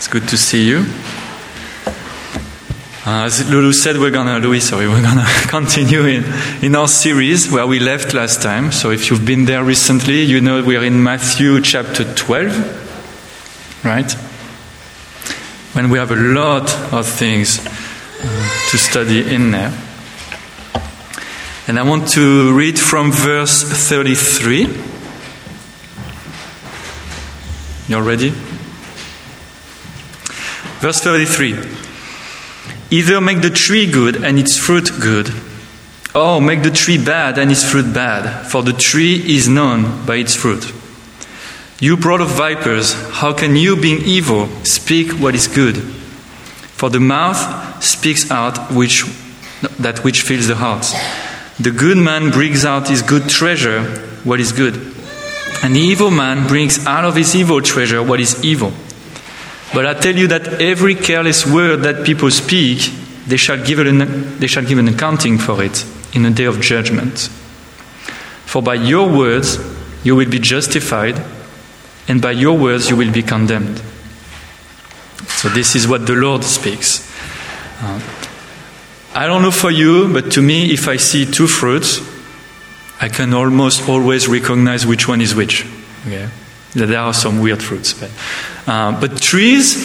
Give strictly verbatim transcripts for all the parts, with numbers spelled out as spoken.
It's good to see you. Uh, as Lulu said, we're gonna, Louis, sorry, we're gonna continue in, in our series where we left last time. So if you've been there recently, you know we're in Matthew chapter twelve, right? When we have a lot of things uh, to study in there. And I want to read from verse thirty-three. You're ready? Verse thirty-three. Either make the tree good and its fruit good, or make the tree bad and its fruit bad, for the tree is known by its fruit. You brood of vipers, how can you, being evil, speak what is good? For the mouth speaks out which, that which fills the heart. The good man brings out his good treasure, what is good. And the evil man brings out of his evil treasure what is evil. But I tell you that every careless word that people speak, they shall give an, they shall give an accounting for it in the day of judgment. For by your words you will be justified, and by your words you will be condemned. So this is what the Lord speaks. Uh, I don't know for you, but to me, if I see two fruits, I can almost always recognize which one is which. Okay? There are some weird fruits. But, uh, but trees,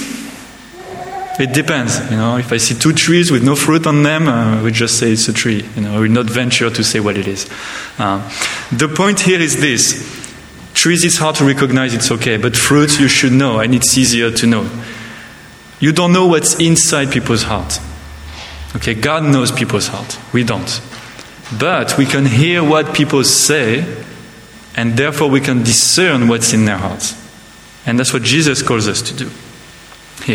it depends. You know, if I see two trees with no fruit on them, uh, I would just say it's a tree. You know, I will not venture to say what it is. Uh, the point here is this. Trees, it's hard to recognize, it's okay. But fruits, you should know, and it's easier to know. You don't know what's inside people's heart. Okay, God knows people's heart. We don't. But we can hear what people say, and therefore we can discern what's in their hearts. And that's what Jesus calls us to do here.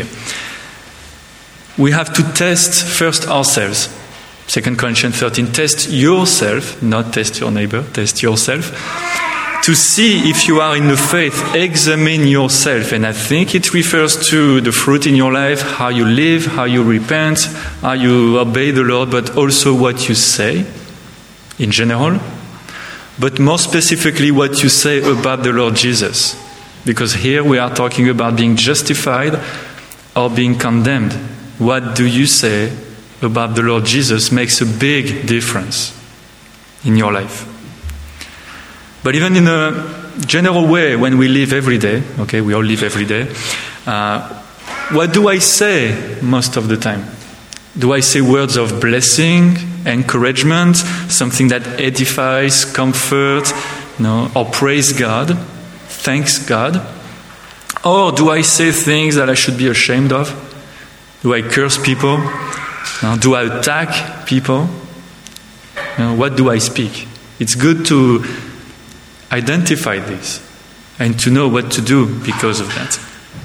We have to test first ourselves. Second Corinthians thirteen, test yourself, not test your neighbor, test yourself. To see if you are in the faith, examine yourself. And I think it refers to the fruit in your life, how you live, how you repent, how you obey the Lord, but also what you say in general. But more specifically, what you say about the Lord Jesus. Because here we are talking about being justified or being condemned. What do you say about the Lord Jesus makes a big difference in your life. But even in a general way, when we live every day, okay, we all live every day, uh, what do I say most of the time? Do I say words of blessing, encouragement, something that edifies, comfort, you know, or praise God, thanks God? Or do I say things that I should be ashamed of? Do I curse people? You know, do I attack people? You know, what do I speak? It's good to identify this and to know what to do because of that.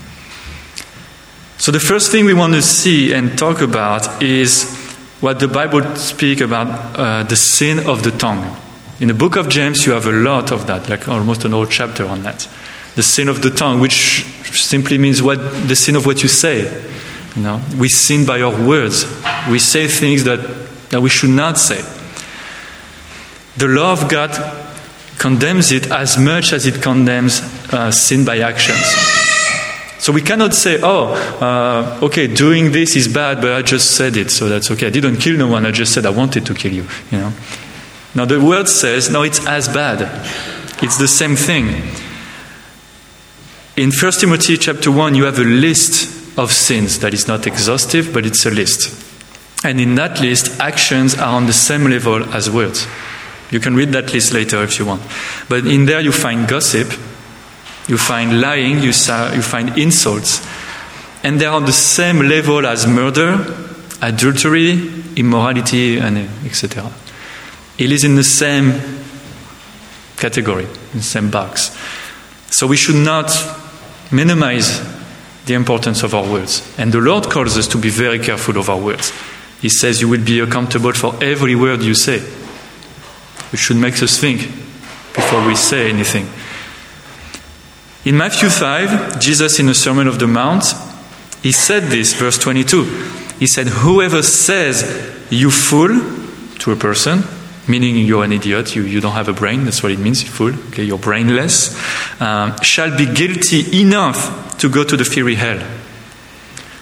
So the first thing we want to see and talk about is what the Bible speaks about uh, the sin of the tongue. In the book of James, you have a lot of that, like almost an whole chapter on that. The sin of the tongue, which simply means what the sin of what you say. You know, we sin by our words. We say things that, that we should not say. The law of God condemns it as much as it condemns uh, sin by actions. So we cannot say, oh, uh, okay, doing this is bad, but I just said it, so that's okay. I didn't kill no one, I just said I wanted to kill you. You know. Now the word says, no, it's as bad. It's the same thing. In First Timothy chapter one, you have a list of sins that is not exhaustive, but it's a list. And in that list, actions are on the same level as words. You can read that list later if you want. But in there you find gossip, you find lying, you, you find insults. And they're on the same level as murder, adultery, immorality, and et cetera. It is in the same category, in the same box. So we should not minimize the importance of our words. And the Lord calls us to be very careful of our words. He says you will be accountable for every word you say. Which should make us think before we say anything. In Matthew five, Jesus in the Sermon on the Mount, he said this, verse twenty-two. He said, whoever says, you fool, to a person, meaning you're an idiot, you, you don't have a brain, that's what it means, you fool, okay, you're brainless, um, shall be guilty enough to go to the fiery hell.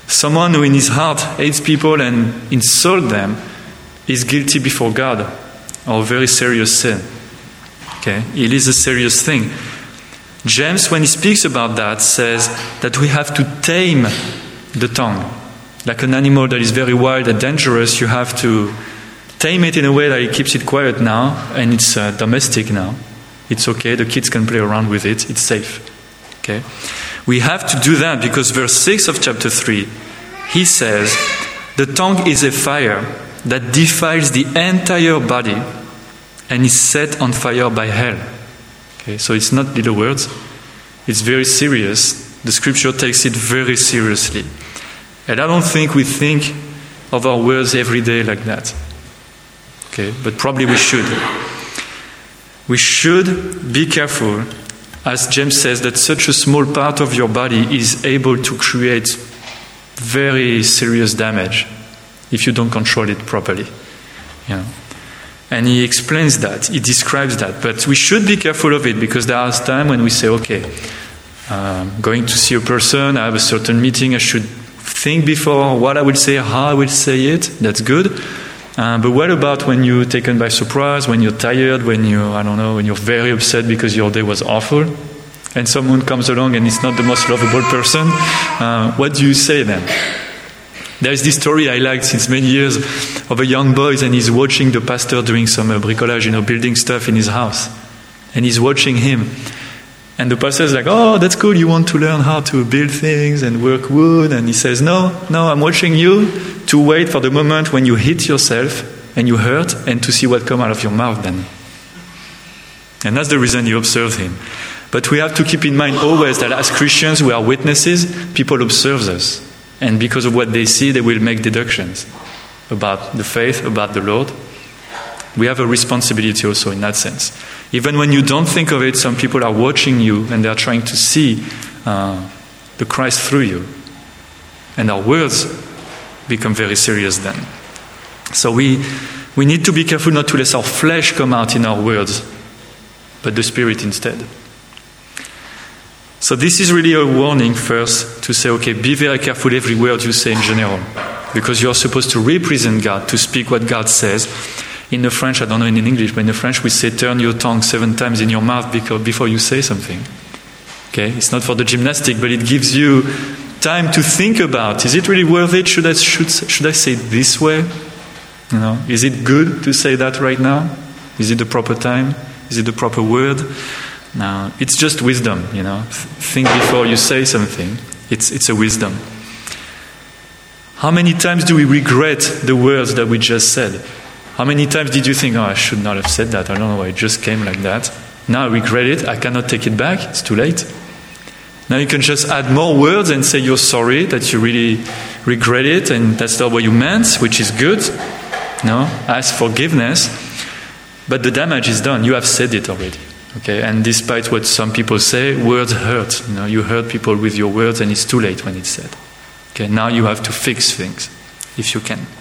Someone who in his heart hates people and insults them is guilty before God of a very serious sin. Okay? It is a serious thing. James, when he speaks about that, says that we have to tame the tongue. Like an animal that is very wild and dangerous, you have to tame it in a way that it keeps it quiet now, and it's uh, domestic now. It's okay, the kids can play around with it, it's safe. Okay? We have to do that because verse six of chapter three, he says, the tongue is a fire that defiles the entire body and is set on fire by hell. Okay, so it's not little words, it's very serious. The scripture takes it very seriously. And I don't think we think of our words every day like that. Okay, but probably we should. We should be careful, as James says, that such a small part of your body is able to create very serious damage if you don't control it properly. You know? And he explains that, he describes that. But we should be careful of it because there are times when we say, okay, um, going to see a person, I have a certain meeting, I should think before what I will say, how I will say it. That's good. Uh, but what about when you're taken by surprise, when you're tired, when you, I don't know, when you're very upset because your day was awful, and someone comes along and is not the most lovable person? Uh, what do you say then? There is this story I liked since many years of a young boy, and he's watching the pastor doing some uh, bricolage, you know, building stuff in his house. And he's watching him. And the pastor is like, oh, that's cool, you want to learn how to build things and work wood. And he says, no, no, I'm watching you to wait for the moment when you hit yourself and you hurt and to see what comes out of your mouth then. And that's the reason you observe him. But we have to keep in mind always that as Christians, we are witnesses, people observe us. And because of what they see, they will make deductions about the faith, about the Lord. We have a responsibility also in that sense. Even when you don't think of it, some people are watching you and they are trying to see uh, the Christ through you. And our words become very serious then. So we, we need to be careful not to let our flesh come out in our words, but the Spirit instead. So this is really a warning first to say, okay, be very careful every word you say in general. Because you're supposed to represent God, to speak what God says. In the French, I don't know in English, but in the French we say turn your tongue seven times in your mouth before you say something. Okay, it's not for the gymnastic, but it gives you time to think about, is it really worth it? Should I, should, should I say it this way? You know, is it good to say that right now? Is it the proper time? Is it the proper word? No, it's just wisdom, you know. Think before you say something. It's, it's a wisdom. How many times do we regret the words that we just said? How many times did you think, oh, I should not have said that. I don't know why it just came like that. Now I regret it. I cannot take it back. It's too late. Now you can just add more words and say you're sorry, that you really regret it, and that's not what you meant, which is good. No, ask forgiveness. But the damage is done. You have said it already. Okay, and despite what some people say, words hurt. You know, you hurt people with your words, and it's too late when it's said. Okay, now you have to fix things, if you can.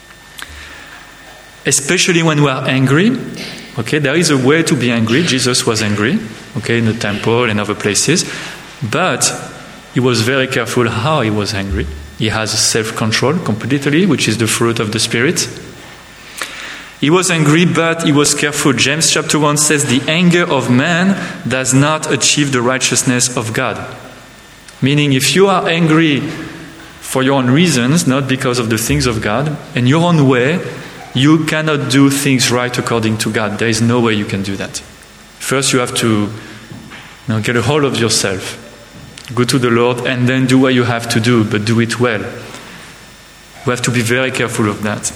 Especially when we are angry. Okay, there is a way to be angry. Jesus was angry, okay, in the temple and other places. But he was very careful how he was angry. He has self-control completely, which is the fruit of the Spirit. He was angry, but he was careful. James chapter one says, the anger of man does not achieve the righteousness of God. Meaning, if you are angry for your own reasons, not because of the things of God, in your own way, you cannot do things right according to God. There is no way you can do that. First, you have to you know, get a hold of yourself. Go to the Lord and then do what you have to do, but do it well. We have to be very careful of that.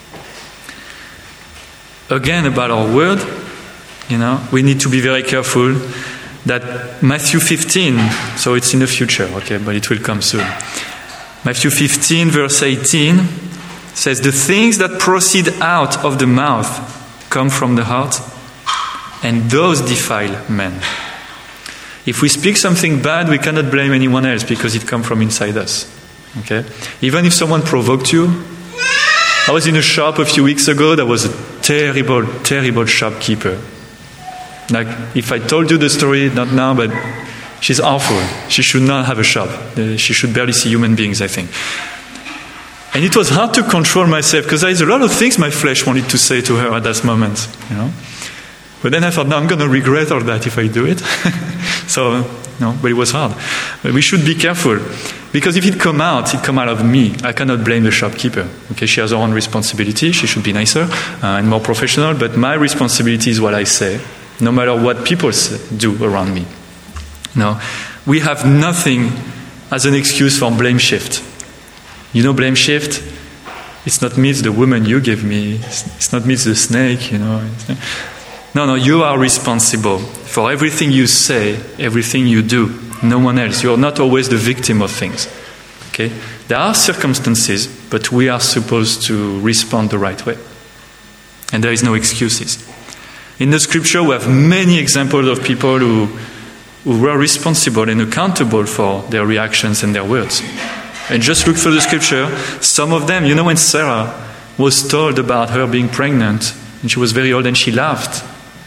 Again, about our word, you know, we need to be very careful that Matthew fifteen, so it's in the future, okay, but it will come soon. Matthew fifteen, verse eighteen, says, the things that proceed out of the mouth come from the heart, and those defile men. If we speak something bad, we cannot blame anyone else because it comes from inside us. Okay? Even if someone provoked you. I was in a shop a few weeks ago. There was a terrible, terrible shopkeeper. Like, if I told you the story, not now, but she's awful. She should not have a shop. Uh, she should barely see human beings, I think. And it was hard to control myself because there's a lot of things my flesh wanted to say to her at that moment, you know. But then I thought, no, I'm going to regret all that if I do it. So, no, but it was hard. But we should be careful because if it come out, it come out of me. I cannot blame the shopkeeper. Okay, she has her own responsibility. She should be nicer uh, and more professional. But my responsibility is what I say, no matter what people say, do around me. No, we have nothing as an excuse for blame shift. You know, blame shift? It's not me, it's the woman you gave me. It's, it's not me, it's the snake, you know. No, no, you are responsible for everything you say, everything you do. No one else. You are not always the victim of things. Okay? There are circumstances, but we are supposed to respond the right way. And there is no excuses. In the scripture, we have many examples of people who, who were responsible and accountable for their reactions and their words. And just look through the scripture. Some of them, you know, when Sarah was told about her being pregnant, and she was very old, and she laughed.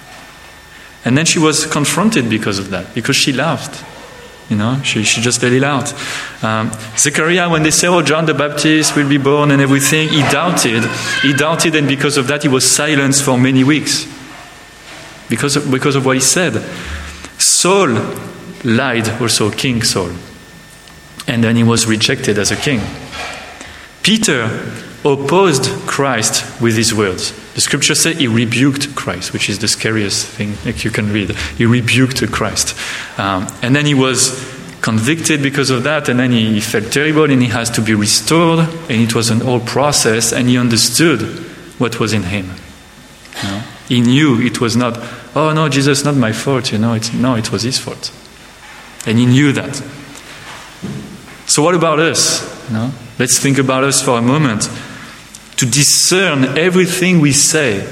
And then she was confronted because of that, because she laughed. You know, she, she just let it out. Um, Zechariah, when they said, oh, John the Baptist will be born and everything, he doubted. He doubted, and because of that, he was silenced for many weeks. Because of, because of what he said. Saul lied also, King Saul. And then he was rejected as a king. Peter opposed Christ with his words. The scripture says he rebuked Christ, which is the scariest thing that you can read. He rebuked Christ. Um, and then he was convicted because of that, and then he felt terrible, and he has to be restored, and it was an whole process, and he understood what was in him. You know? He knew it was not, oh no, Jesus, not my fault, you know, it's, no, it was his fault. And he knew that. So what about us? You know? Let's think about us for a moment. To discern everything we say.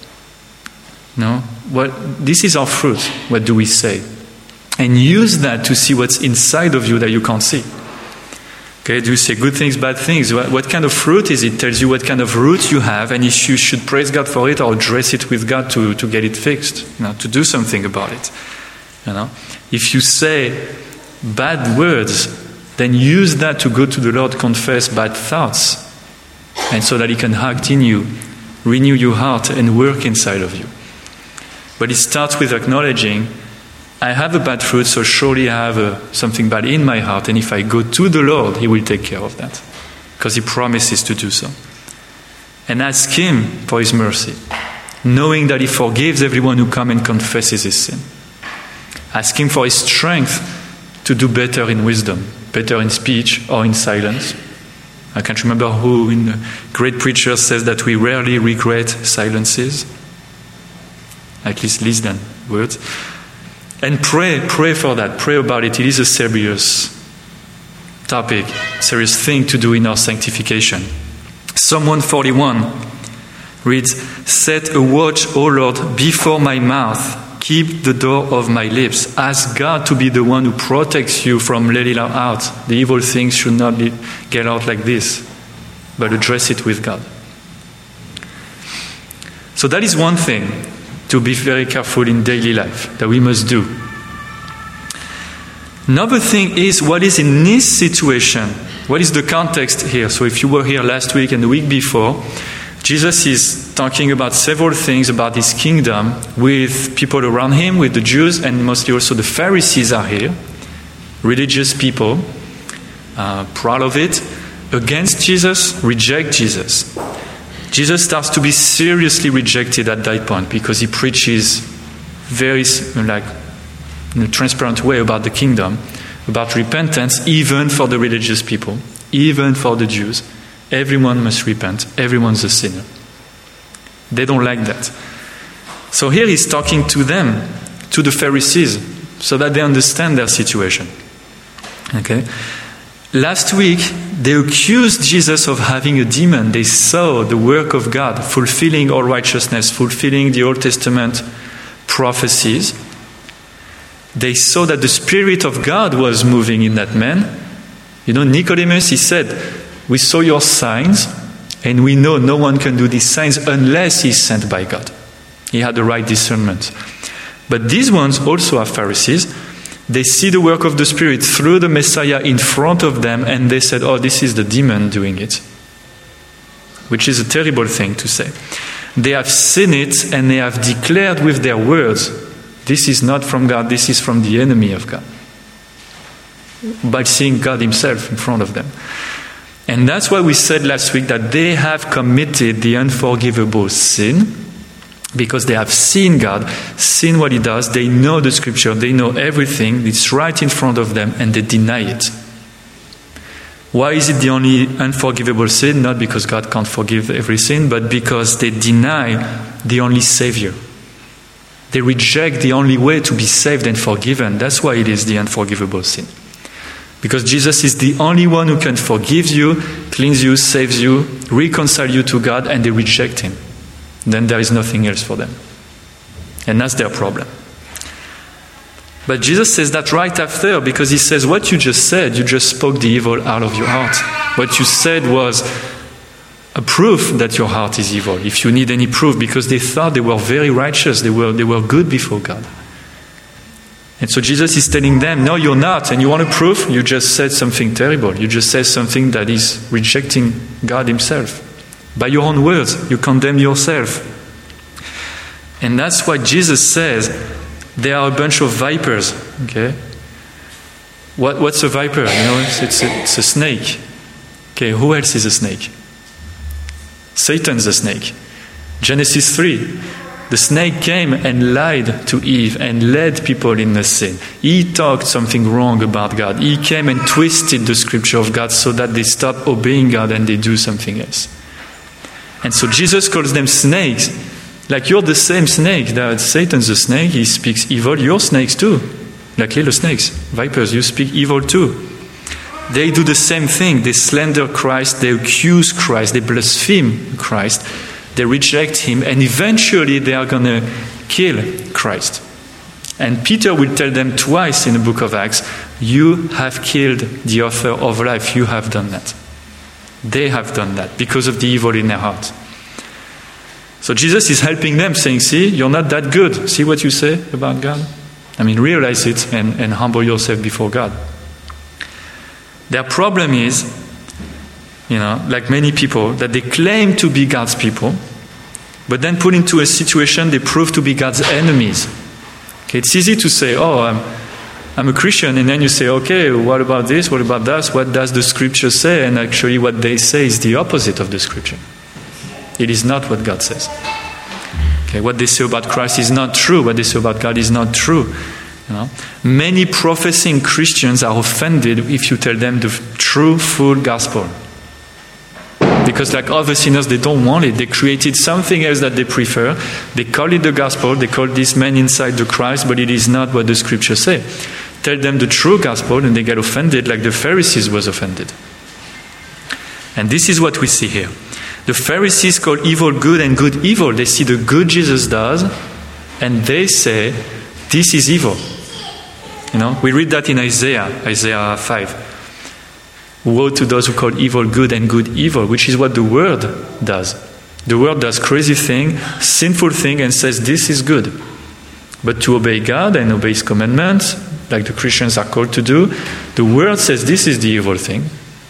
No? What, this is our fruit. What do we say? And use that to see what's inside of you that you can't see. Okay, do you say good things, bad things? What, what kind of fruit is it? It tells you what kind of root you have, and if you should praise God for it or address it with God to, to get it fixed, you know, to do something about it. You know? If you say bad words, then use that to go to the Lord, confess bad thoughts, and so that He can act in you, renew your heart, and work inside of you. But it starts with acknowledging, I have a bad fruit, so surely I have a, something bad in my heart, and if I go to the Lord, He will take care of that, because He promises to do so. And ask Him for His mercy, knowing that He forgives everyone who comes and confesses his sin. Ask Him for His strength to do better in wisdom, better in speech or in silence. I can't remember who in the great preacher says that we rarely regret silences, at least less than words. And pray, pray for that, pray about it. It is a serious topic, serious thing to do in our sanctification. Psalm one forty-one reads, set a watch, O Lord, before my mouth. Keep the door of my lips. Ask God to be the one who protects you from letting out. The evil things should not get out like this, but address it with God. So that is one thing to be very careful in daily life that we must do. Another thing is what is in this situation. What is the context here? So if you were here last week and the week before, Jesus is talking about several things about his kingdom with people around him, with the Jews, and mostly also the Pharisees are here, religious people, uh, proud of it, against Jesus, reject Jesus. Jesus starts to be seriously rejected at that point because he preaches very like in a transparent way about the kingdom, about repentance, even for the religious people, even for the Jews. Everyone must repent. Everyone's a sinner. They don't like that. So here he's talking to them, to the Pharisees, so that they understand their situation. Okay? Last week, they accused Jesus of having a demon. They saw the work of God, fulfilling all righteousness, fulfilling the Old Testament prophecies. They saw that the Spirit of God was moving in that man. You know, Nicodemus, he said, we saw your signs, and we know no one can do these signs unless he's sent by God. He had the right discernment. But these ones also are Pharisees. They see the work of the Spirit through the Messiah in front of them, and they said, oh, this is the demon doing it. Which is a terrible thing to say. They have seen it, and they have declared with their words, this is not from God, this is from the enemy of God. By seeing God himself in front of them. And that's why we said last week that they have committed the unforgivable sin, because they have seen God, seen what he does, they know the scripture, they know everything, it's right in front of them, and they deny it. Why is it the only unforgivable sin? Not because God can't forgive every sin, but because they deny the only Savior. They reject the only way to be saved and forgiven. That's why it is the unforgivable sin. Because Jesus is the only one who can forgive you, cleanse you, saves you, reconcile you to God, and they reject him. Then there is nothing else for them. And that's their problem. But Jesus says that right after, because he says, what you just said, you just spoke the evil out of your heart. What you said was a proof that your heart is evil, if you need any proof, because they thought they were very righteous, they were, they were good before God. And so Jesus is telling them, no, you're not. And you want a proof? You just said something terrible. You just said something that is rejecting God himself. By your own words, you condemn yourself. And that's why Jesus says, they are a bunch of vipers. Okay? What, what's a viper? You know, it's, it's, a, it's a snake. Okay, who else is a snake? Satan's a snake. Genesis three. The snake came and lied to Eve and led people in the sin. He talked something wrong about God. He came and twisted the scripture of God so that they stop obeying God and they do something else. And so Jesus calls them snakes. Like you're the same snake. That Satan's a snake. He speaks evil. You're snakes too. Like little snakes. Vipers, you speak evil too. They do the same thing. They slander Christ. They accuse Christ. They blaspheme Christ. They reject him. And eventually they are going to kill Christ. And Peter will tell them twice in the book of Acts, you have killed the author of life. You have done that. They have done that because of the evil in their heart. So Jesus is helping them, saying, see, you're not that good. See what you say about God? I mean, realize it and, and humble yourself before God. Their problem is, you know, like many people, that they claim to be God's people, but then put into a situation they prove to be God's enemies. Okay, it's easy to say, oh, I'm I'm a Christian, and then you say, okay, what about this? What about that? What does the scripture say? And actually what they say is the opposite of the scripture. It is not what God says. Okay, what they say about Christ is not true. What they say about God is not true. You know? Many professing Christians are offended if you tell them the true, full gospel. Because like other sinners, they don't want it. They created something else that they prefer. They call it the gospel. They call this man inside the Christ, but it is not what the scriptures say. Tell them the true gospel and they get offended like the Pharisees was offended. And this is what we see here. The Pharisees call evil good and good evil. They see the good Jesus does and they say, this is evil. You know, we read that in Isaiah, Isaiah five. Woe to those who call evil good and good evil, which is what the Word does. The Word does crazy thing, sinful thing, and says this is good. But to obey God and obey His commandments, like the Christians are called to do, the Word says this is the evil thing.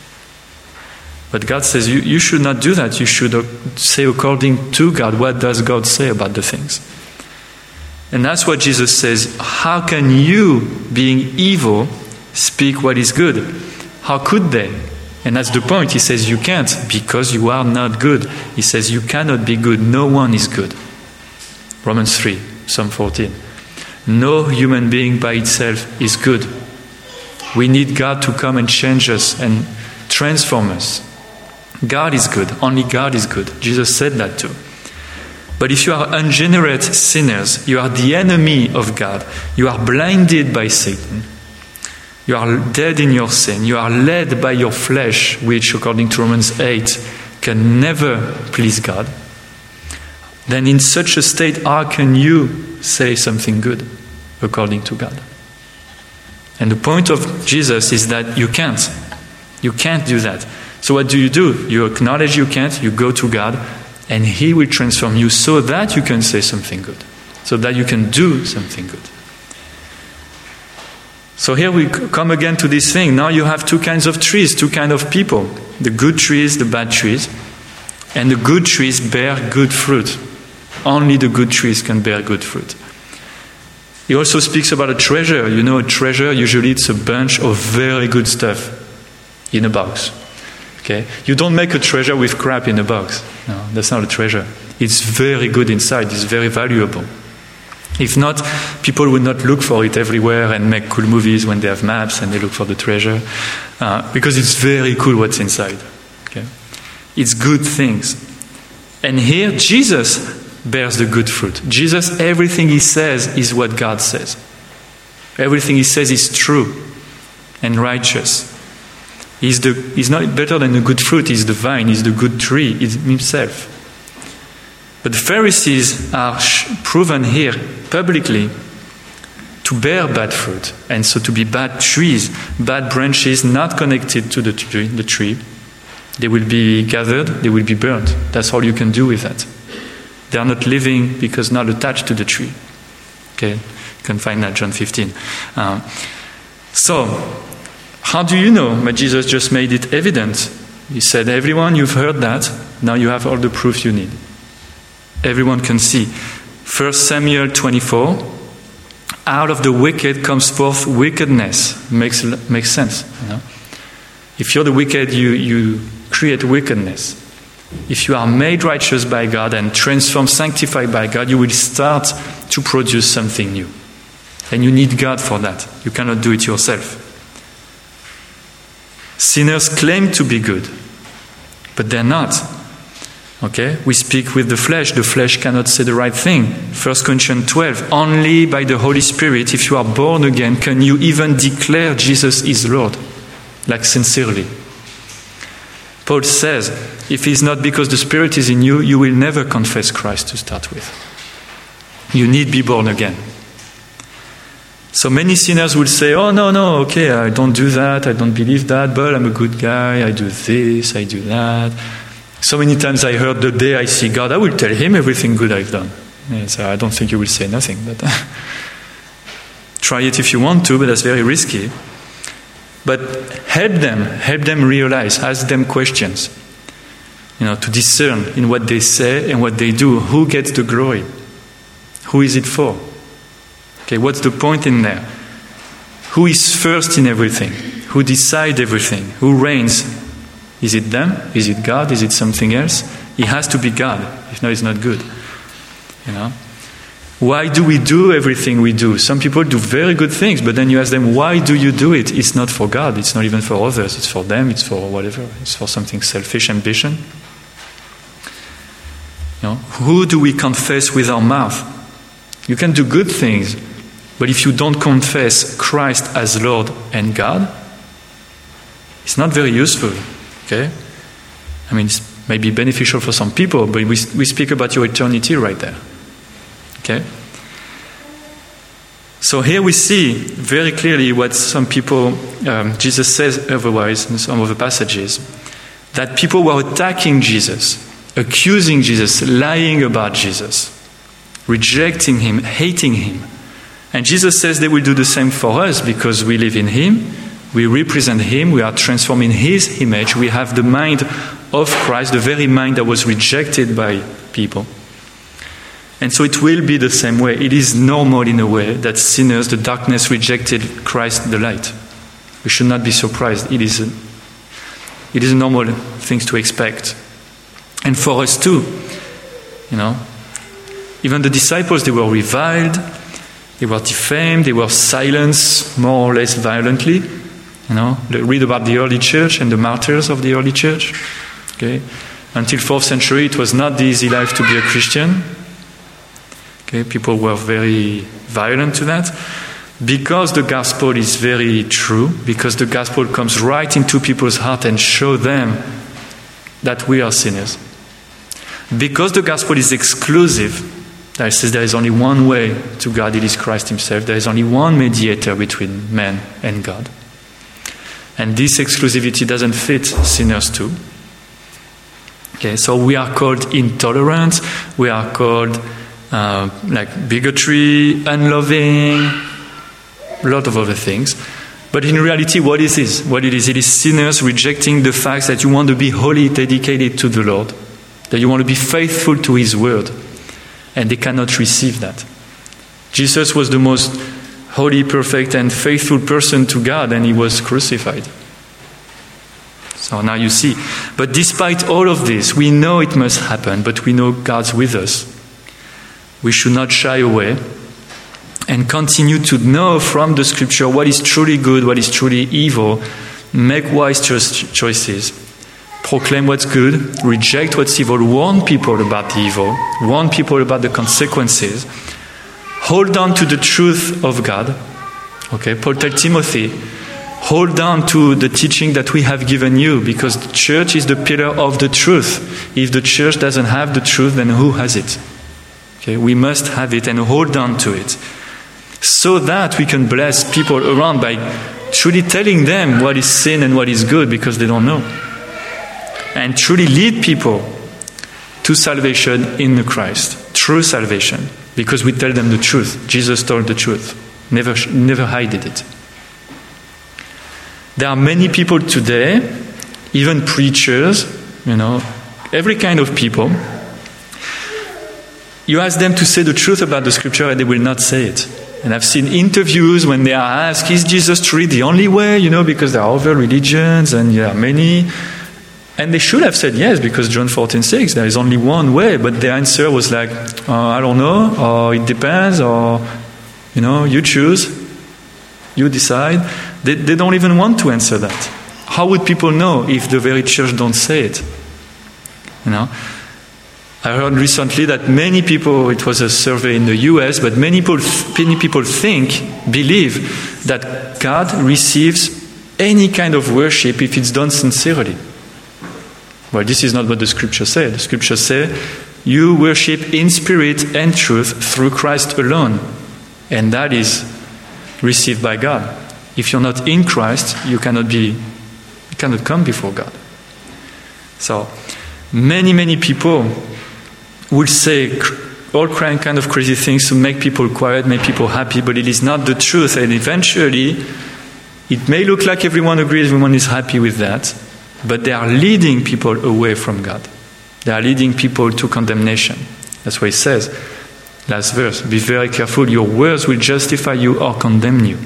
But God says you, you should not do that. You should say according to God, what does God say about the things? And that's what Jesus says. How can you, being evil, speak what is good? How could they? And that's the point. He says you can't because you are not good. He says you cannot be good. No one is good. Romans three, Psalm fourteen. No human being by itself is good. We need God to come and change us and transform us. God is good. Only God is good. Jesus said that too. But if you are unregenerate sinners, you are the enemy of God. You are blinded by Satan. You are dead in your sin. You are led by your flesh, which, according to Romans eight, can never please God. Then in such a state, how can you say something good according to God? And the point of Jesus is that you can't. You can't do that. So what do you do? You acknowledge you can't, you go to God, and He will transform you so that you can say something good. So that you can do something good. So here we come again to this thing. Now you have two kinds of trees, two kinds of people. The good trees, the bad trees. And the good trees bear good fruit. Only the good trees can bear good fruit. He also speaks about a treasure. You know, a treasure, usually it's a bunch of very good stuff in a box. Okay? You don't make a treasure with crap in a box. No, that's not a treasure. It's very good inside. It's very valuable. If not, people would not look for it everywhere and make cool movies when they have maps and they look for the treasure. Uh, because it's very cool what's inside. Okay? It's good things. And here, Jesus bears the good fruit. Jesus, everything he says is what God says. Everything he says is true and righteous. He's, the, he's not better than the good fruit. He's the vine. He's the good tree. He's himself. But the Pharisees are proven here publicly to bear bad fruit. And so to be bad trees, bad branches not connected to the tree. The tree. They will be gathered, they will be burned. That's all you can do with that. They are not living because not attached to the tree. Okay, you can find that John fifteen. Um, so, how do you know? But Jesus just made it evident. He said, everyone, you've heard that. Now you have all the proof you need. Everyone can see. First Samuel twenty-four. Out of the wicked comes forth wickedness. Makes makes sense. You know? If you're the wicked, you, you create wickedness. If you are made righteous by God and transformed, sanctified by God, you will start to produce something new. And you need God for that. You cannot do it yourself. Sinners claim to be good, but they're not. Okay? We speak with the flesh. The flesh cannot say the right thing. First Corinthians twelve. Only by the Holy Spirit, if you are born again, can you even declare Jesus is Lord. Like sincerely. Paul says, if it's not because the Spirit is in you, you will never confess Christ to start with. You need to be born again. So many sinners will say, oh, no, no, okay, I don't do that, I don't believe that, but I'm a good guy, I do this, I do that. So many times I heard, the day I see God, I will tell him everything good I've done. Yeah, so I don't think you will say nothing, but try it if you want to, but that's very risky. But help them, help them realize, ask them questions, you know, to discern in what they say and what they do. Who gets the glory? Who is it for? Okay, what's the point in there? Who is first in everything? Who decides everything? Who reigns? Is it them? Is it God? Is it something else? It has to be God. If not, it's not good. You know? Why do we do everything we do? Some people do very good things, but then you ask them, why do you do it? It's not for God. It's not even for others. It's for them. It's for whatever. It's for something selfish, ambition. You know, who do we confess with our mouth? You can do good things, but if you don't confess Christ as Lord and God, it's not very useful. Okay? I mean, it's maybe beneficial for some people, but we, we speak about your eternity right there. Okay? So here we see very clearly what some people, um, Jesus says otherwise in some of the passages, that people were attacking Jesus, accusing Jesus, lying about Jesus, rejecting him, hating him. And Jesus says they will do the same for us because we live in him, we represent him, we are transformed in his image, we have the mind of Christ, the very mind that was rejected by people. And so it will be the same way. It is normal in a way that sinners, the darkness rejected Christ, the light. We should not be surprised. It is a, it is a normal thing to expect. And for us too, you know, even the disciples, they were reviled, they were defamed, they were silenced more or less violently. You know, read about the early church and the martyrs of the early church. Okay, until fourth century, it was not the easy life to be a Christian. Okay, people were very violent to that. Because the gospel is very true, because the gospel comes right into people's heart and show them that we are sinners. Because the gospel is exclusive, that says there is only one way to God, it is Christ himself. There is only one mediator between man and God. And this exclusivity doesn't fit sinners too. Okay, so we are called intolerant, we are called uh, like bigotry, unloving, a lot of other things. But in reality, what is this? What it is? It is sinners rejecting the fact that you want to be wholly dedicated to the Lord, that you want to be faithful to His word, and they cannot receive that. Jesus was the most holy, perfect, and faithful person to God, and He was crucified. So now you see. But despite all of this, we know it must happen, but we know God's with us. We should not shy away and continue to know from the Scripture what is truly good, what is truly evil, make wise choices, proclaim what's good, reject what's evil, warn people about the evil, warn people about the consequences, hold on to the truth of God. Okay, Paul tells Timothy, hold on to the teaching that we have given you, because the church is the pillar of the truth. If the church doesn't have the truth, then who has it? Okay, we must have it and hold on to it, so that we can bless people around by truly telling them what is sin and what is good, because they don't know. And truly lead people to salvation in the Christ, true salvation, because we tell them the truth. Jesus told the truth, never, never hided it. There are many people today, even preachers, you know, every kind of people. You ask them to say the truth about the Scripture and they will not say it. And I've seen interviews when they are asked, is Jesus truly the only way? You know, because there are other religions and there are many. And they should have said yes, because John fourteen six, there is only one way. But their answer was like, uh, I don't know, or it depends, or, you know, you choose, you decide. They, they don't even want to answer that. How would people know if the very church don't say it? You know? I heard recently that many people, it was a survey in the U S, but many people, many people think, believe that God receives any kind of worship if it's done sincerely. Well, this is not what the Scripture says. The Scripture says, you worship in spirit and truth through Christ alone. And that is received by God. If you're not in Christ, you cannot be, you cannot come before God. So, many, many people will say all kind of crazy things to make people quiet, make people happy, but it is not the truth. And eventually, it may look like everyone agrees, everyone is happy with that, but they are leading people away from God. They are leading people to condemnation. That's what it says. Last verse, be very careful, your words will justify you or condemn you.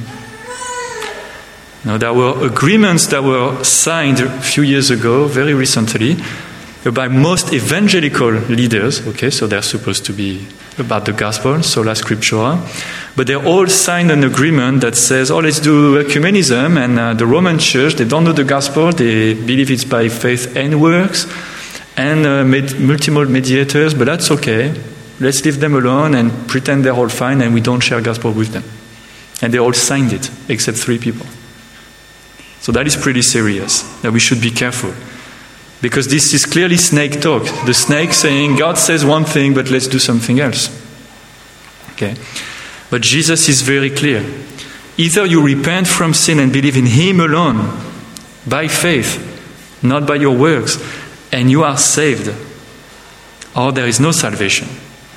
Now, there were agreements that were signed a few years ago, very recently, by most evangelical leaders. Okay, so they're supposed to be about the gospel, sola scriptura, but they all signed an agreement that says, oh, let's do ecumenism, and uh, the Roman Church, they don't know the gospel, they believe it's by faith and works, and uh, med- multiple mediators, but that's okay. Let's leave them alone and pretend they're all fine, and we don't share gospel with them. And they all signed it, except three people. So that is pretty serious, that we should be careful. Because this is clearly snake talk. The snake saying, God says one thing, but let's do something else. Okay? But Jesus is very clear. Either you repent from sin and believe in Him alone, by faith, not by your works, and you are saved, or there is no salvation.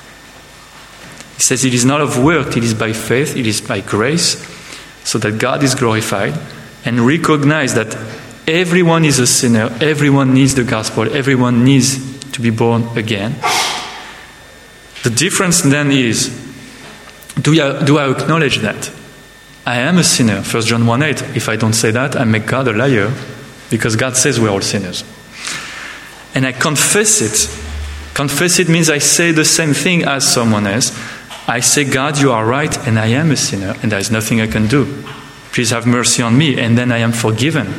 He says it is not of work, it is by faith, it is by grace, so that God is glorified, and recognize that everyone is a sinner, everyone needs the gospel, everyone needs to be born again. The difference then is, do I, do I acknowledge that? I am a sinner, First John one eight. If I don't say that, I make God a liar, because God says we're all sinners. And I confess it. Confess it means I say the same thing as someone else. I say, God, you are right, and I am a sinner, and there is nothing I can do. Please have mercy on me, and then I am forgiven.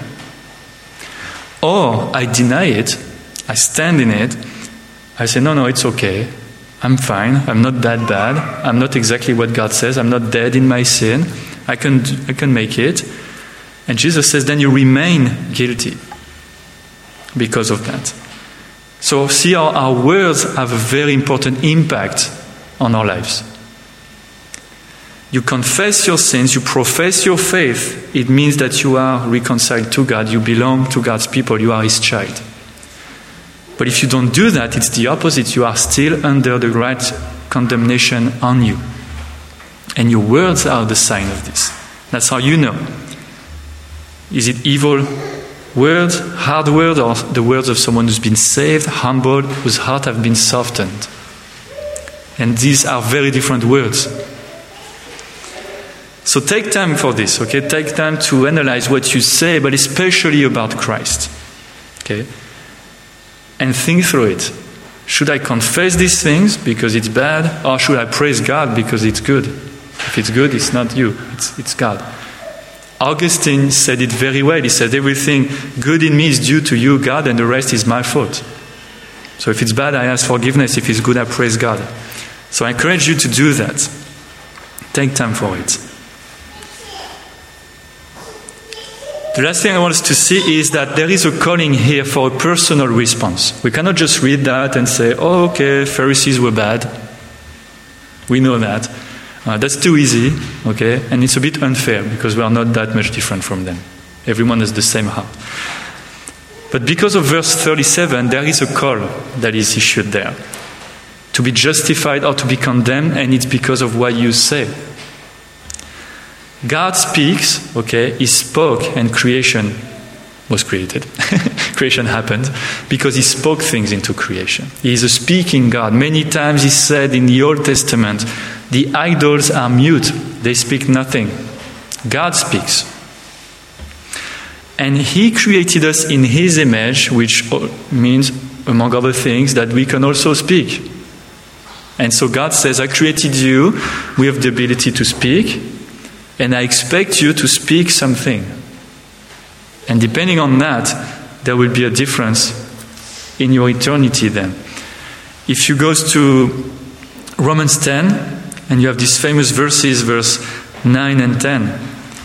Or I deny it, I stand in it, I say, no, no, it's okay, I'm fine, I'm not that bad, I'm not exactly what God says, I'm not dead in my sin, I can, I can make it. And Jesus says, then you remain guilty because of that. So see how our words have a very important impact on our lives. You confess your sins, you profess your faith, it means that you are reconciled to God, you belong to God's people, you are His child. But if you don't do that, it's the opposite. You are still under the right condemnation on you. And your words are the sign of this. That's how you know. Is it evil words, hard words, or the words of someone who's been saved, humbled, whose heart have been softened? And these are very different words. So take time for this, okay? Take time to analyze what you say, but especially about Christ, okay? And think through it. Should I confess these things because it's bad, or should I praise God because it's good? If it's good, it's not you, it's, it's God. Augustine said it very well. He said, everything good in me is due to you, God, and the rest is my fault. So if it's bad, I ask forgiveness. If it's good, I praise God. So I encourage you to do that. Take time for it. The last thing I want us to see is that there is a calling here for a personal response. We cannot just read that and say, oh, okay, Pharisees were bad. We know that. Uh, that's too easy, okay? And it's a bit unfair because we are not that much different from them. Everyone has the same heart. But because of verse thirty-seven, there is a call that is issued there. To be justified or to be condemned, and it's because of what you say. God speaks, okay? He spoke and creation was created. Creation happened because He spoke things into creation. He is a speaking God. Many times He said in the Old Testament, the idols are mute. They speak nothing. God speaks. And He created us in His image, which means, among other things, that we can also speak. And so God says, I created you with the ability to speak, and I expect you to speak something. And depending on that, there will be a difference in your eternity then. If you go to Romans ten, and you have these famous verses, verse nine and ten.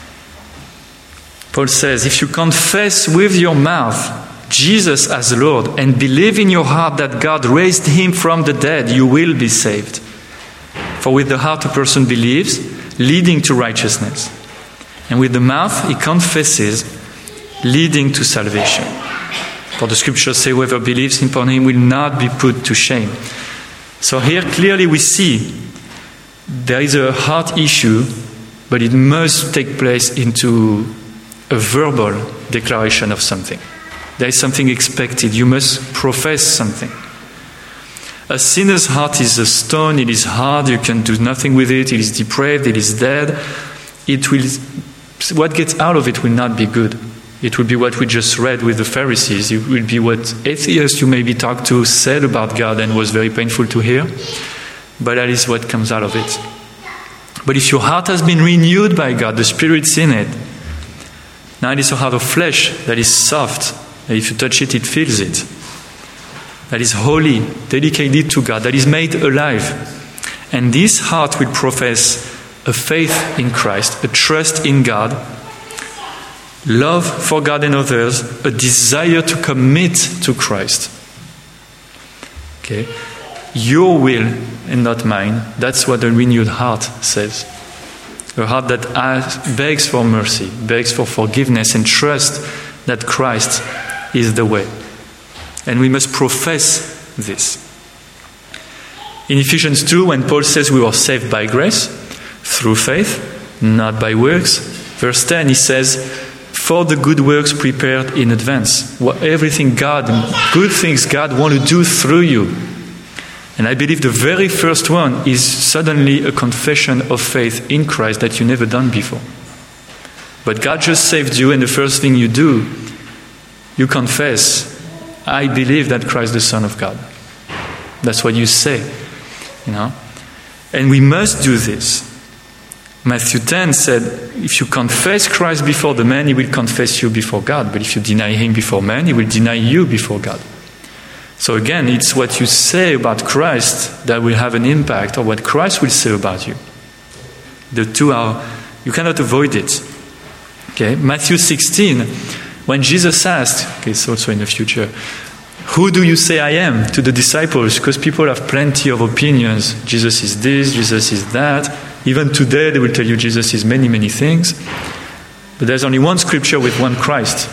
Paul says, if you confess with your mouth Jesus as Lord and believe in your heart that God raised Him from the dead, you will be saved. For with the heart a person believes, leading to righteousness. And with the mouth he confesses, leading to salvation. For the scriptures say, whoever believes upon Him will not be put to shame. So here clearly we see there is a heart issue, but it must take place into a verbal declaration of something. There is something expected. You must profess something. A sinner's heart is a stone. It is hard. You can do nothing with it. It is depraved. It is dead. It will. What gets out of it will not be good. It will be what we just read with the Pharisees. It will be what atheists you maybe talked to said about God and was very painful to hear. But that is what comes out of it. But if your heart has been renewed by God, the Spirit's in it, now it is a heart of flesh that is soft. If you touch it, it feels it. That is holy, dedicated to God, that is made alive. And this heart will profess a faith in Christ, a trust in God, love for God and others, a desire to commit to Christ. Okay? Your will and not mine. That's what a renewed heart says. A heart that asks, begs for mercy, begs for forgiveness, and trusts that Christ is the way. And we must profess this. In Ephesians two, when Paul says we were saved by grace, through faith, not by works, verse ten, he says, for the good works prepared in advance. What, everything God, good things God wants to do through you. And I believe the very first one is suddenly a confession of faith in Christ that you never done before. But God just saved you, and the first thing you do, you confess, I believe that Christ is the Son of God. That's what you say, you know. And we must do this. Matthew ten said, if you confess Christ before the man, He will confess you before God. But if you deny Him before man, He will deny you before God. So again, it's what you say about Christ that will have an impact, or what Christ will say about you. The two are, you cannot avoid it. Okay, Matthew sixteen, when Jesus asked, okay, it's also in the future, who do you say I am, to the disciples? Because people have plenty of opinions. Jesus is this, Jesus is that. Even today they will tell you Jesus is many, many things. But there's only one scripture with one Christ.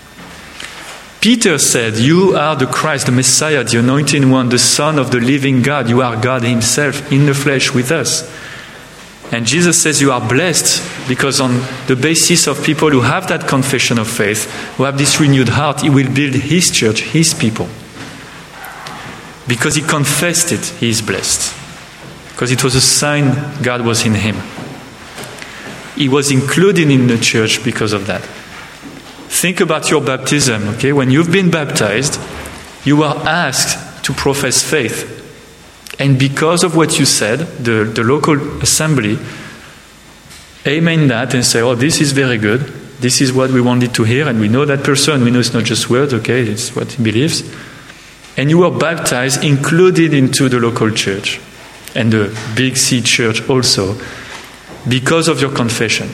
Peter said, you are the Christ, the Messiah, the anointed one, the Son of the living God. You are God Himself in the flesh with us. And Jesus says you are blessed because on the basis of people who have that confession of faith, who have this renewed heart, he will build his church, his people. Because he confessed it, he is blessed. Because it was a sign God was in him. He was included in the church because of that. Think about your baptism, okay? When you've been baptized, you are asked to profess faith. And because of what you said, the, the local assembly amen that and say, oh, this is very good. This is what we wanted to hear. And we know that person. We know it's not just words, okay? It's what he believes. And you were baptized, included into the local church. And the Big C church also. Because of your confession.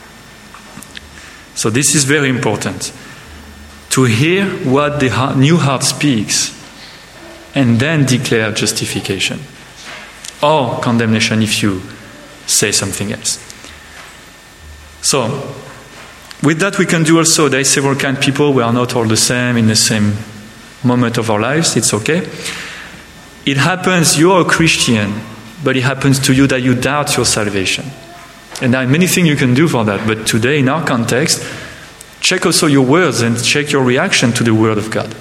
So this is very important. To hear what the heart, new heart speaks and then declare justification. Or condemnation if you say something else. So, with that we can do also, there are several kind of people, we are not all the same in the same moment of our lives, it's okay. It happens, you're a Christian, but it happens to you that you doubt your salvation. And there are many things you can do for that. But today, in our context, check also your words and check your reaction to the Word of God.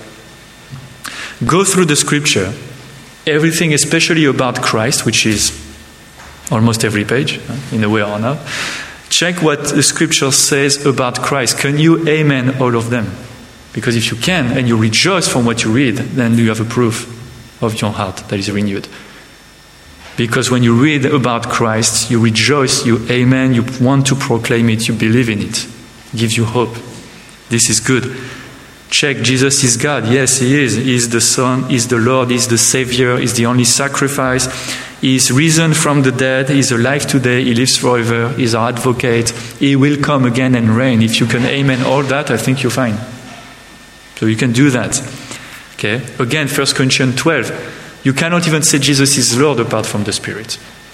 Go through the Scripture. Everything, especially about Christ, which is almost every page, in a way or not. Check what the Scripture says about Christ. Can you amen all of them? Because if you can, and you rejoice from what you read, then you have a proof of your heart that is renewed. Because when you read about Christ, you rejoice, you amen, you want to proclaim it, you believe in it. It gives you hope. This is good. Check, Jesus is God. Yes, He is. He is the Son, He is the Lord, He is the Savior, He is the only sacrifice. He is risen from the dead, He is alive today, He lives forever, He is our advocate. He will come again and reign. If you can amen all that, I think you're fine. So you can do that. Okay. Again, First Corinthians twelve. You cannot even say Jesus is Lord apart from the Spirit.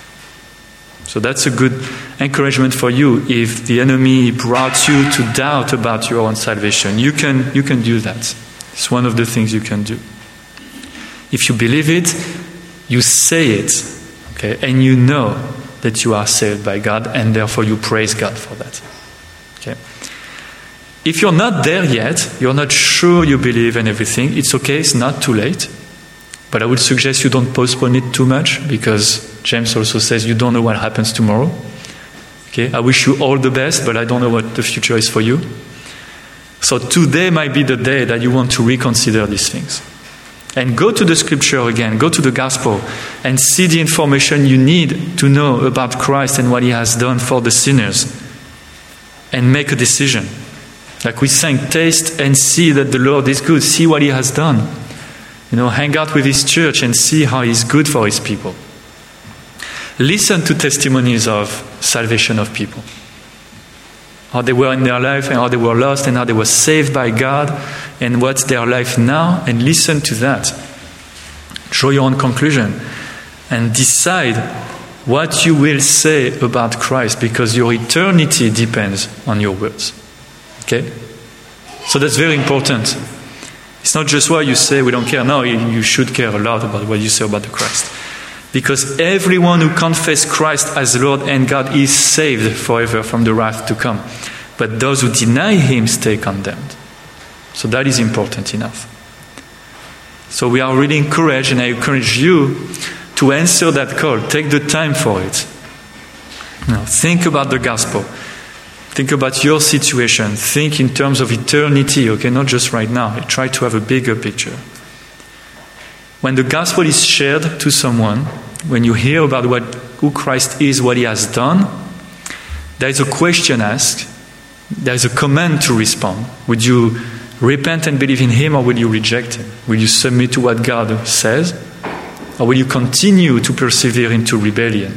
So that's a good encouragement for you if the enemy brought you to doubt about your own salvation. You can, you can do that. It's one of the things you can do. If you believe it, you say it, okay, and you know that you are saved by God, and therefore you praise God for that. Okay. If you're not there yet, you're not sure you believe in everything, it's okay, it's not too late. But I would suggest you don't postpone it too much, because James also says you don't know what happens tomorrow. Okay, I wish you all the best, but I don't know what the future is for you. So today might be the day that you want to reconsider these things. And go to the Scripture again, go to the Gospel, and see the information you need to know about Christ and what He has done for the sinners. And make a decision. Like we sang, taste and see that the Lord is good. See what He has done. You know, hang out with His church and see how He's good for His people. Listen to testimonies of salvation of people. How they were in their life and how they were lost and how they were saved by God and what's their life now, and listen to that. Draw your own conclusion and decide what you will say about Christ, because your eternity depends on your words. Okay? So that's very important. It's not just what you say, we don't care. No, you should care a lot about what you say about the Christ. Because everyone who confesses Christ as Lord and God is saved forever from the wrath to come. But those who deny Him stay condemned. So that is important enough. So we are really encouraged, and I encourage you to answer that call. Take the time for it. Now, think about the gospel. Think about your situation. Think in terms of eternity, okay? Not just right now. Try to have a bigger picture. When the gospel is shared to someone, when you hear about what who Christ is, what He has done, there is a question asked. There is a command to respond. Would you repent and believe in Him, or will you reject Him? Will you submit to what God says, or will you continue to persevere into rebellion?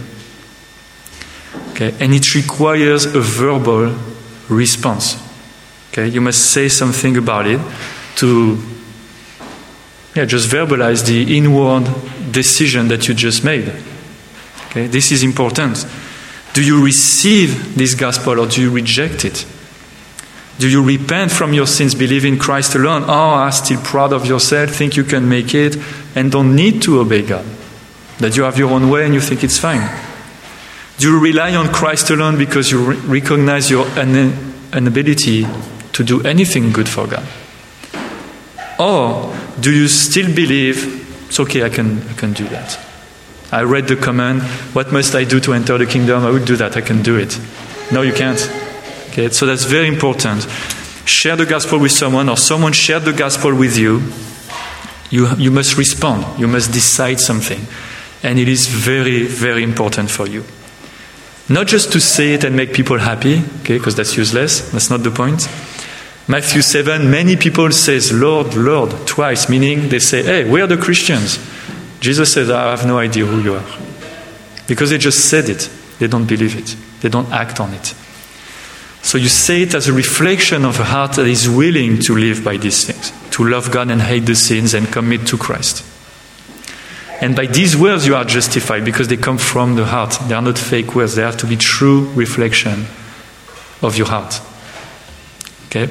Okay, and it requires a verbal response. Okay, you must say something about it to yeah, just verbalize the inward decision that you just made. Okay, this is important. Do you receive this gospel, or do you reject it? Do you repent from your sins, believe in Christ alone, or are still proud of yourself, think you can make it, and don't need to obey God? That you have your own way and you think it's fine? Do you rely on Christ alone because you re- recognize your un- inability to do anything good for God? Or do you still believe, it's okay, I can, I can do that. I read the command, what must I do to enter the kingdom? I will do that, I can do it. No, you can't. Okay, so that's very important. Share the gospel with someone, or someone shared the gospel with you. You, you must respond. You must decide something. And it is very, very important for you. Not just to say it and make people happy, okay, because that's useless. That's not the point. Matthew seven, many people say, Lord, Lord, twice, meaning they say, hey, we are the Christians. Jesus says, I have no idea who you are. Because they just said it. They don't believe it. They don't act on it. So you say it as a reflection of a heart that is willing to live by these things, to love God and hate the sins and commit to Christ. And by these words you are justified because they come from the heart. They are not fake words. They have to be true reflection of your heart. Okay?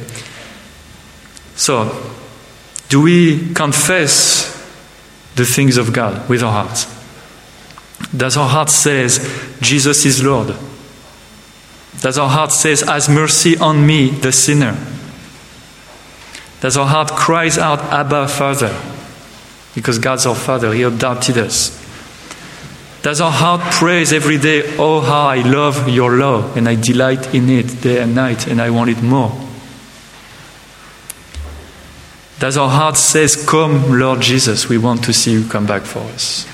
So, do we confess the things of God with our heart? Does our heart says, Jesus is Lord? Does our heart says, has mercy on me, the sinner? Does our heart cries out, Abba, Father? Because God's our Father, He adopted us. Does our heart praise every day, oh, how I love your law, and I delight in it day and night, and I want it more? Does our heart says, come, Lord Jesus, we want to see you come back for us?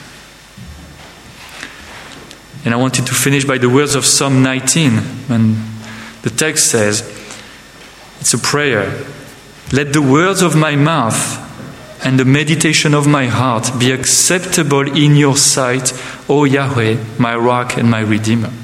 And I wanted to finish by the words of Psalm nineteen, when the text says, it's a prayer, let the words of my mouth and the meditation of my heart be acceptable in your sight, O Yahweh, my rock and my redeemer.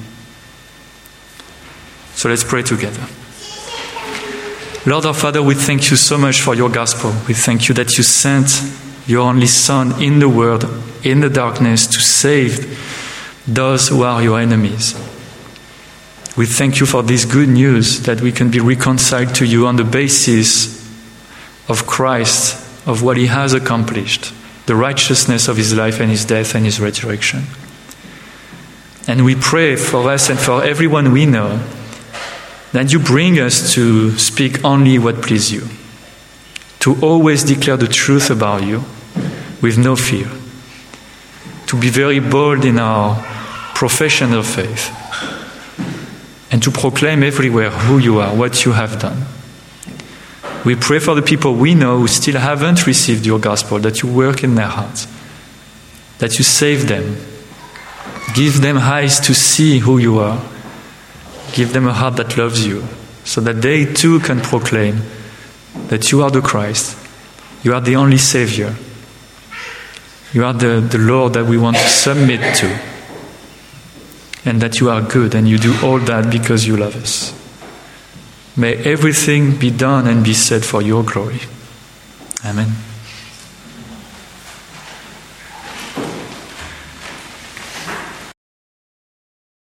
So let's pray together. Lord our Father, we thank you so much for your gospel. We thank you that you sent your only Son in the world, in the darkness, to save those who are your enemies. We thank you for this good news that we can be reconciled to you on the basis of Christ, of what He has accomplished, the righteousness of His life and His death and His resurrection. And we pray for us and for everyone we know that you bring us to speak only what pleases you, to always declare the truth about you with no fear, to be very bold in our profession of faith, and to proclaim everywhere who you are, what you have done. We pray for the people we know who still haven't received your gospel, that you work in their hearts, that you save them, give them eyes to see who you are, give them a heart that loves you, so that they too can proclaim that you are the Christ, you are the only Savior, you are the, the Lord that we want to submit to, and that you are good and you do all that because you love us. May everything be done and be said for your glory. Amen.